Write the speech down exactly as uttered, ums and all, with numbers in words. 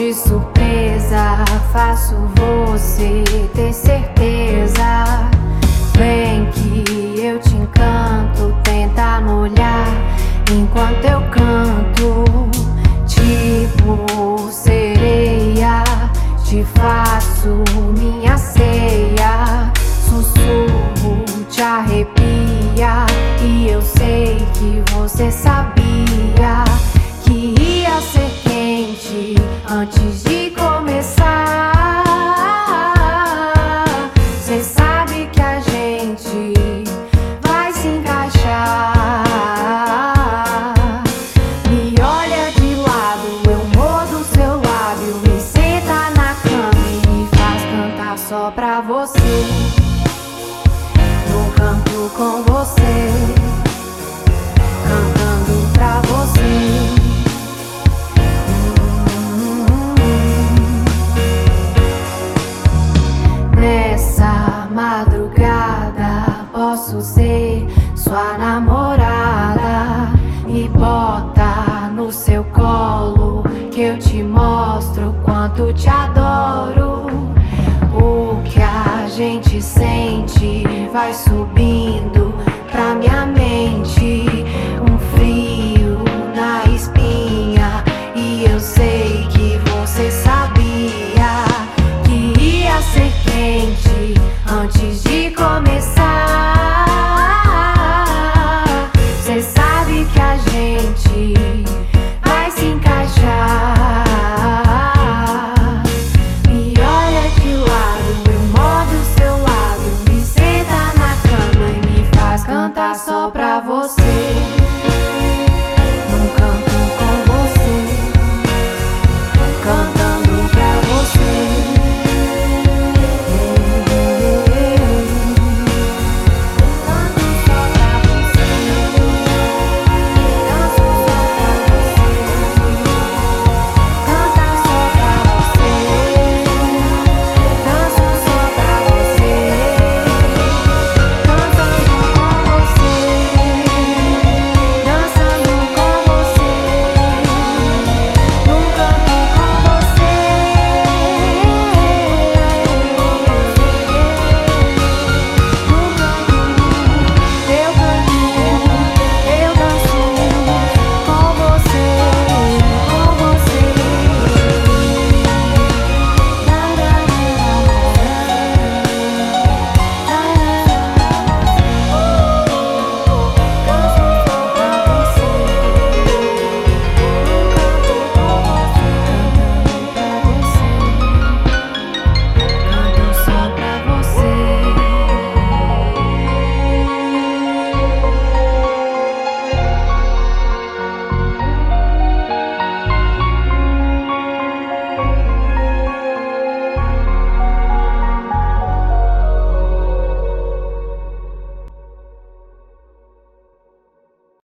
De surpresa, faço você ter certeza. Vem que eu te encanto, tenta no olhar enquanto eu canto. Tipo sereia, te faço minha ceia. Sussurro, te arrepia, e eu sei que você sabia que ia ser quente antes de começar. Cê sabe que a gente vai se encaixar. Me olha de lado, eu mordo seu lábio. Me senta na cama e me faz cantar só pra você. No canto com você, cantando pra você. Nessa madrugada posso ser sua namorada. Me bota no seu colo que eu te mostro quanto te adoro. O que a gente sente vai subindo pra minha mente.